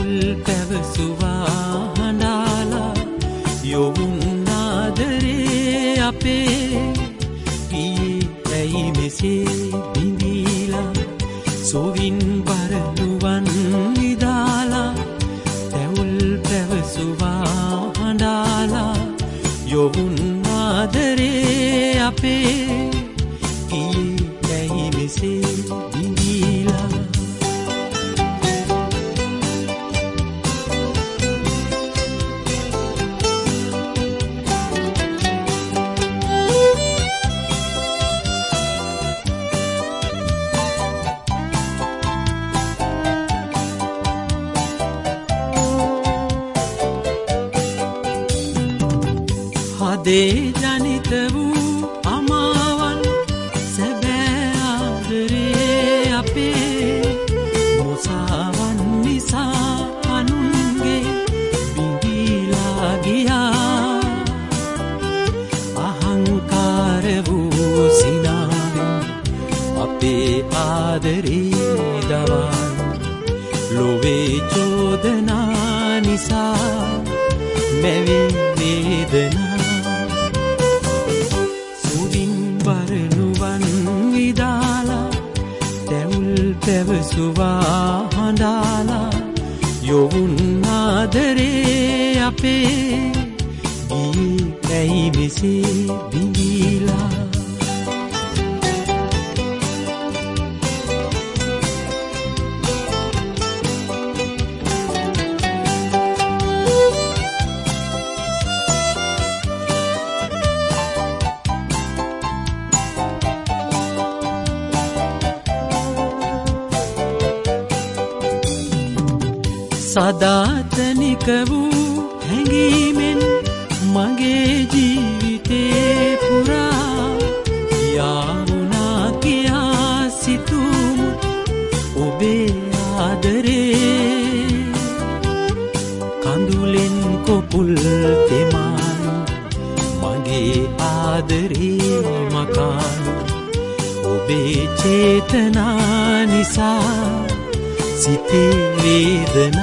පැවසුවා හඬාලා යොවුන් ආදරේ අපේ ගියේ ඇයි මෙසේ බිඳීලා සොවින් බරනුවන් විදාලා තැවුල් පැවසුවා හඬාලා යොවුන් ආදරේ අපේ ගියේ ඇයි මෙසේ බිඳීලා හදේ ජනිත වූ අමාවන් සැබෑ ආදරේ අපේ මොසාවන් නිසා අනුන්ගේ බිඳීලා ගියා අහංකාර වූ සිනාවෙන් අපේ ආදරේ දවල් ලොවේ චෝදනා නිසා මැවේ වේදනා පැවසුවා හඬාලා යොවුන් ආදරේ අපේ ගියේ ඇයි මෙසේ බිඳීලා සදාතනික වූ හැඟීමෙන් මගේ ජීවිතේ පුරා යාවුනා කියා සිතුම් ඔබේ ආදරේ කඳුලෙන් කොපුල් තෙමානු මගේ ආදරේ මකානු ඔබේ චේතනා නිසා සිතේ වේදනා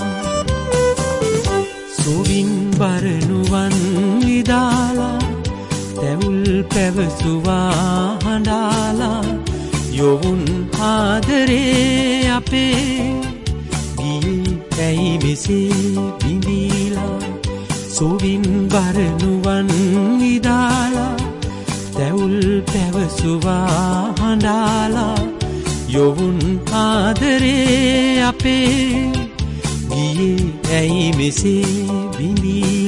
සොවින් බරනුවන් විදාලා තැවුල් පැවසුවා හඬාලා යොවුන් ආදරේ අපේ ගියේ ඇයි මෙසේ බිඳීලා සොවින් බරනුවන් විදාලා තැවුල් පැවසුවා හඬාලා යොවුන් ආදරේ අපේ ගියේ ඇයි මෙසේ බිඳී